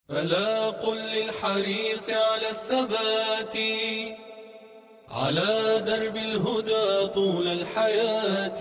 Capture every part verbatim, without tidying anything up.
ألا قل للحريص على الثبات على درب الهدى طول الحياة،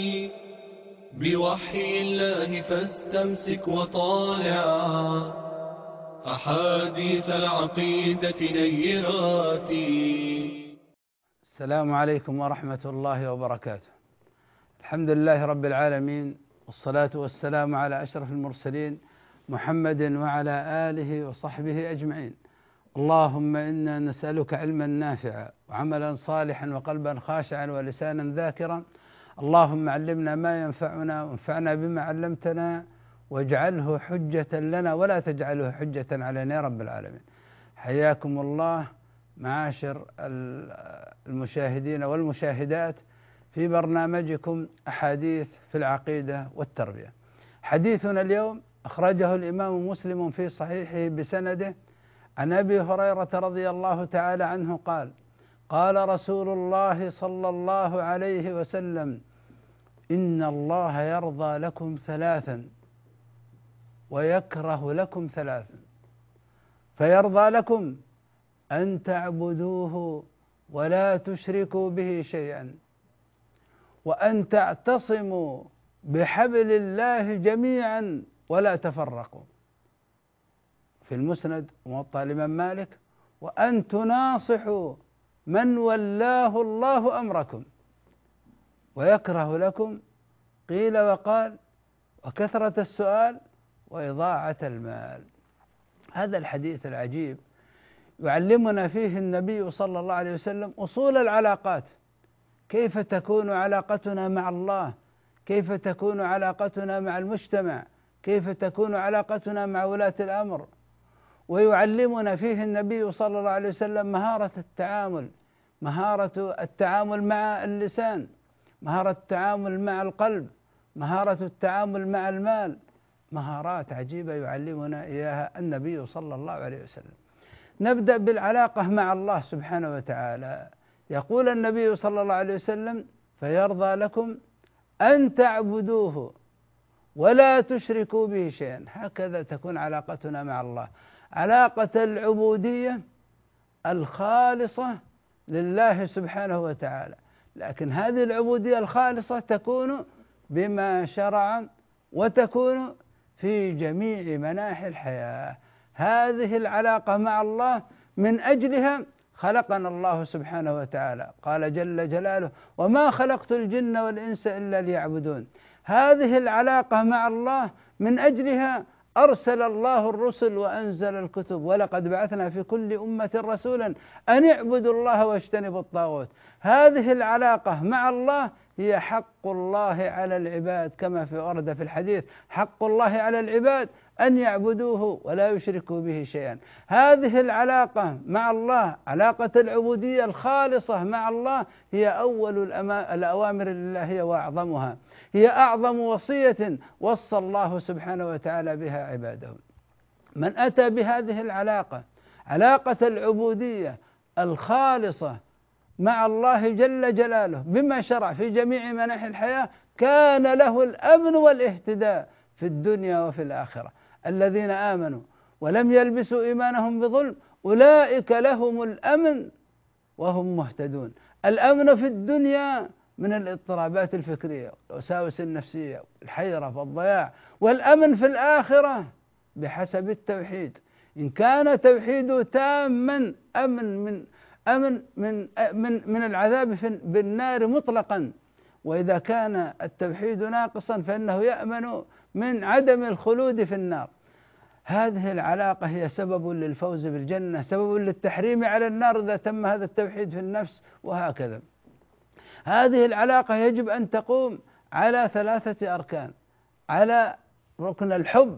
بوحي الله فاستمسك وطالع أحاديث العقيدة نيرات. السلام عليكم ورحمة الله وبركاته. الحمد لله رب العالمين، والصلاة والسلام على أشرف المرسلين محمد وعلى آله وصحبه أجمعين. اللهم إنا نسألك علما نافعا وعملا صالحا وقلبا خاشعا ولسانا ذاكرا. اللهم علمنا ما ينفعنا وانفعنا بما علمتنا واجعله حجة لنا ولا تجعله حجة علينا يا رب العالمين. حياكم الله معاشر المشاهدين والمشاهدات في برنامجكم أحاديث في العقيدة والتربية. حديثنا اليوم أخرجه الإمام مسلم في صحيحه بسنده عن أبي هريرة رضي الله تعالى عنه قال: قال رسول الله صلى الله عليه وسلم: إن الله يرضى لكم ثلاثا ويكره لكم ثلاثا، فيرضى لكم أن تعبدوه ولا تشركوا به شيئا، وأن تعتصموا بحبل الله جميعا ولا تفرقوا، في المسند وموطأ الإمام مالك، وأن تناصحوا من ولاه الله أمركم. ويكره لكم قيل وقال وكثرة السؤال وإضاعة المال. هذا الحديث العجيب يعلمنا فيه النبي صلى الله عليه وسلم أصول العلاقات، كيف تكون علاقتنا مع الله، كيف تكون علاقتنا مع المجتمع، كيف تكون علاقتنا مع ولاة الأمر. ويعلمنا فيه النبي صلى الله عليه وسلم مهارة التعامل، مهارة التعامل مع اللسان، مهارة التعامل مع القلب، مهارة التعامل مع المال، مهارات عجيبة يعلمنا إياها النبي صلى الله عليه وسلم. نبدأ بالعلاقة مع الله سبحانه وتعالى. يقول النبي صلى الله عليه وسلم: فيرضى لكم أن تعبدوه ولا تشركوا به شيئا. هكذا تكون علاقتنا مع الله، علاقة العبودية الخالصة لله سبحانه وتعالى. لكن هذه العبودية الخالصة تكون بما شرع، وتكون في جميع مناحي الحياة. هذه العلاقة مع الله من أجلها خلقنا الله سبحانه وتعالى. قال جل جلاله: وما خلقت الجن والإنس إلا ليعبدون. هذه العلاقة مع الله من أجلها أرسل الله الرسل وأنزل الكتب: ولقد بعثنا في كل أمة رسولا أن اعبدوا الله واجتنبوا الطاغوت. هذه العلاقة مع الله هي حق الله على العباد، كما في ورد في الحديث: حق الله على العباد أن يعبدوه ولا يشركوا به شيئا. هذه العلاقة مع الله، علاقة العبودية الخالصة مع الله، هي أول الأوامر الإلهية وأعظمها، هي أعظم وصية وصى الله سبحانه وتعالى بها عباده. من أتى بهذه العلاقة، علاقة العبودية الخالصة مع الله جل جلاله بما شرع في جميع مناحي الحياة، كان له الأمن والاهتداء في الدنيا وفي الآخرة. الذين آمنوا ولم يلبسوا إيمانهم بظلم أولئك لهم الأمن وهم مهتدون. الأمن في الدنيا من الاضطرابات الفكرية والوساوس النفسية والحيرة والضياع، والأمن في الآخرة بحسب التوحيد. إن كان توحيده تاما أمن من أمن من من من العذاب بالنار مطلقا، وإذا كان التوحيد ناقصا فإنه يأمن من عدم الخلود في النار. هذه العلاقة هي سبب للفوز بالجنة، سبب للتحريم على النار إذا تم هذا التوحيد في النفس، وهكذا. هذه العلاقة يجب أن تقوم على ثلاثة أركان. على ركن الحب،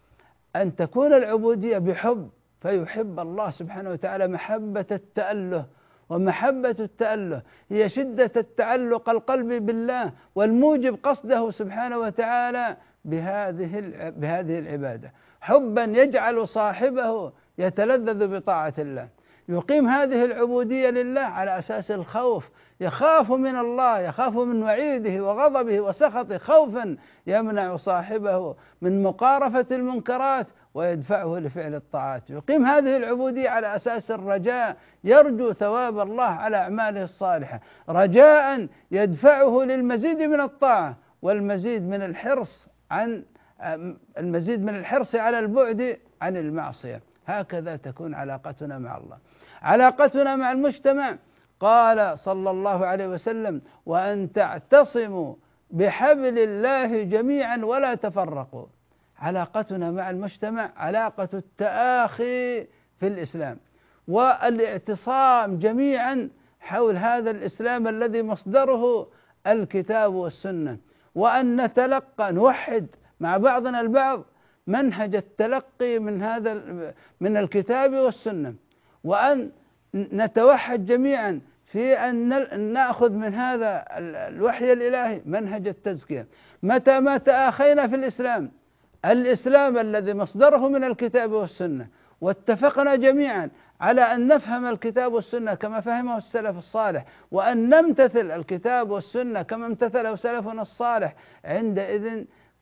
أن تكون العبودية بحب، فيحب الله سبحانه وتعالى محبة التأله. ومحبة التأله هي شدة التعلق القلبي بالله، والموجب قصده سبحانه وتعالى بهذه بهذه العبادة، حبا يجعل صاحبه يتلذذ بطاعة الله. يقيم هذه العبودية لله على أساس الخوف، يخاف من الله، يخاف من وعيده وغضبه وسخطه، خوفا يمنع صاحبه من مقارفة المنكرات ويدفعه لفعل الطاعات، يقيم هذه العبودية على أساس الرجاء، يرجو ثواب الله على أعماله الصالحة، رجاء يدفعه للمزيد من الطاعة والمزيد من الحرص عن المزيد من الحرص على البعد عن المعصية. هكذا تكون علاقتنا مع الله. علاقتنا مع المجتمع، قال صلى الله عليه وسلم: وأن تعتصموا بحبل الله جميعا ولا تفرقوا. علاقتنا مع المجتمع علاقة التآخي في الإسلام والاعتصام جميعا حول هذا الإسلام الذي مصدره الكتاب والسنة، وأن نتلقى نوحد مع بعضنا البعض منهج التلقي من هذا من الكتاب والسنة، وأن نتوحد جميعا في أن نأخذ من هذا الوحي الإلهي منهج التزكية. متى ما تآخينا في الإسلام، الإسلام الذي مصدره من الكتاب والسنة، واتفقنا جميعا على أن نفهم الكتاب والسنة كما فهمه السلف الصالح، وأن نمتثل الكتاب والسنة كما امتثله سلفنا الصالح، عندئذ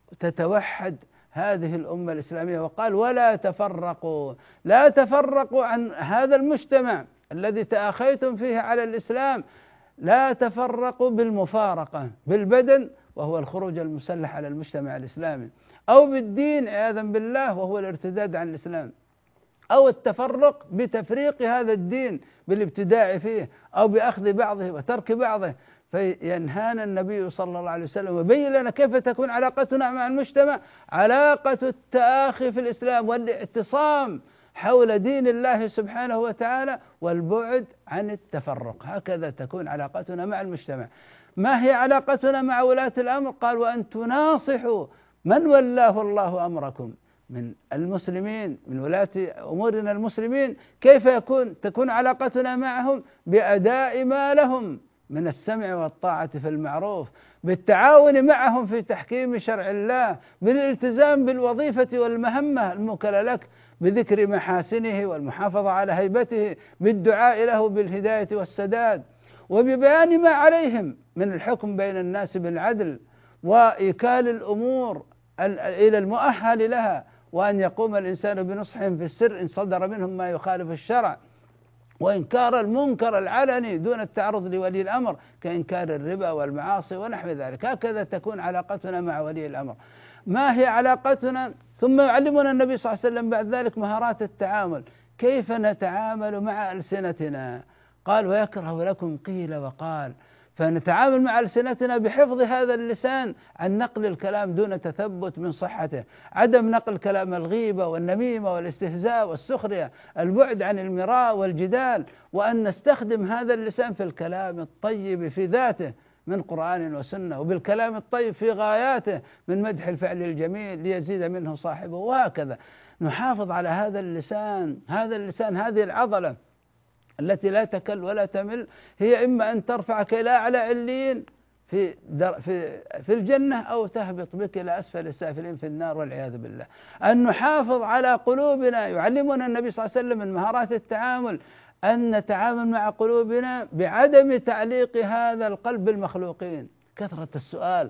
تتوحد هذه الأمة الإسلامية. وقال: ولا تفرقوا، لا تفرقوا عن هذا المجتمع الذي تآخيتم فيه على الإسلام، لا تفرقوا بالمفارقة بالبدن وهو الخروج المسلح على المجتمع الإسلامي، أو بالدين عياذا بالله وهو الارتداد عن الإسلام، أو التفرق بتفريق هذا الدين بالابتداع فيه، أو بأخذ بعضه وترك بعضه. فينهانا النبي صلى الله عليه وسلم وبين لنا كيف تكون علاقتنا مع المجتمع، علاقة التآخي في الإسلام والاعتصام حول دين الله سبحانه وتعالى والبعد عن التفرق. هكذا تكون علاقتنا مع المجتمع. ما هي علاقتنا مع ولاة الأمر؟ قال: وأن تناصحوا من ولاه الله أمركم من المسلمين، من ولاة أمورنا المسلمين. كيف يكون تكون علاقتنا معهم؟ بأداء ما لهم من السمع والطاعة في المعروف، بالتعاون معهم في تحكيم شرع الله، بالالتزام بالوظيفة والمهمة الموكلة لك، بذكر محاسنه والمحافظة على هيبته، بالدعاء له بالهداية والسداد، وببيان ما عليهم من الحكم بين الناس بالعدل، وإيكال الأمور إلى المؤهل لها، وأن يقوم الإنسان بنصحهم في السر إن صدر منهم ما يخالف الشرع، وإنكار المنكر العلني دون التعرض لولي الأمر كإنكار الربا والمعاصي ونحو ذلك. هكذا تكون علاقتنا مع ولي الأمر. ما هي علاقتنا؟ ثم يعلمنا النبي صلى الله عليه وسلم بعد ذلك مهارات التعامل، كيف نتعامل مع ألسنتنا. قال: ويكره لكم قيل وقال. فنتعامل مع ألسنتنا بحفظ هذا اللسان عن نقل الكلام دون تثبت من صحته، عدم نقل كلام الغيبة والنميمة والاستهزاء والسخرية، البعد عن المراء والجدال، وأن نستخدم هذا اللسان في الكلام الطيب في ذاته من قرآن وسنة، وبالكلام الطيب في غاياته من مدح الفعل الجميل ليزيد منه صاحبه. وهكذا نحافظ على هذا اللسان. هذا اللسان، هذه العضلة التي لا تكل ولا تمل، هي إما أن ترفعك إلى أعلى عليين في في في الجنة، أو تهبط بك إلى أسفل السافلين في النار والعياذ بالله. أن نحافظ على قلوبنا، يعلمنا النبي صلى الله عليه وسلم من مهارات التعامل أن نتعامل مع قلوبنا بعدم تعليق هذا القلب بالمخلوقين. كثرة السؤال،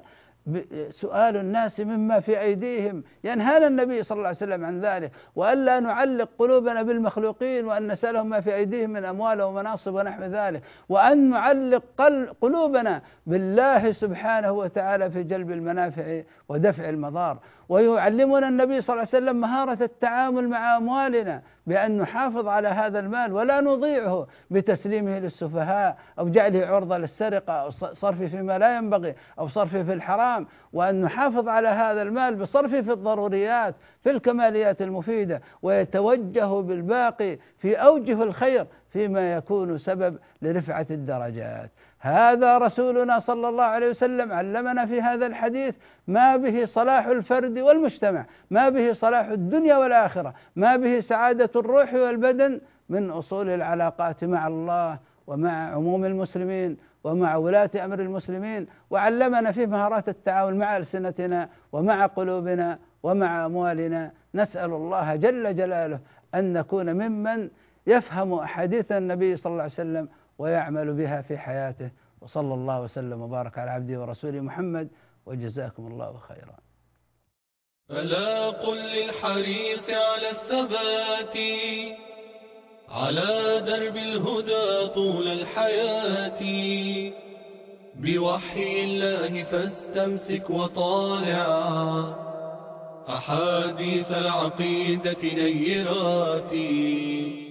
سؤال الناس مما في أيديهم، ينهانا النبي صلى الله عليه وسلم عن ذلك، وألا نعلق قلوبنا بالمخلوقين، وأن نسألهم ما في أيديهم من أموال ومناصب ونحو ذلك، وأن نعلق قلوبنا بالله سبحانه وتعالى في جلب المنافع ودفع المضار. ويعلمنا النبي صلى الله عليه وسلم مهارة التعامل مع أموالنا بأن نحافظ على هذا المال ولا نضيعه بتسليمه للسفهاء، أو جعله عرضة للسرقة، أو صرفه فيما لا ينبغي، أو صرفه في الحرام، وأن نحافظ على هذا المال بصرفه في الضروريات في الكماليات المفيدة، ويتوجه بالباقي في أوجه الخير فيما يكون سبب لرفعة الدرجات. هذا رسولنا صلى الله عليه وسلم علمنا في هذا الحديث ما به صلاح الفرد والمجتمع، ما به صلاح الدنيا والآخرة، ما به سعادة الروح والبدن من أصول العلاقات مع الله ومع عموم المسلمين ومع ولاة أمر المسلمين. وعلمنا فيه مهارات التعامل مع ألسنتنا ومع قلوبنا ومع أموالنا. نسأل الله جل جلاله أن نكون ممن يفهم أحاديث النبي صلى الله عليه وسلم ويعمل بها في حياته. وصلى الله وسلم وبارك على عبده ورسوله محمد، وجزاكم الله خيرا. ألا قل للحريص على الثبات على درب الهدى طول الحياة، بوحي الله فاستمسك وطالع أحاديث العقيدة نيرات.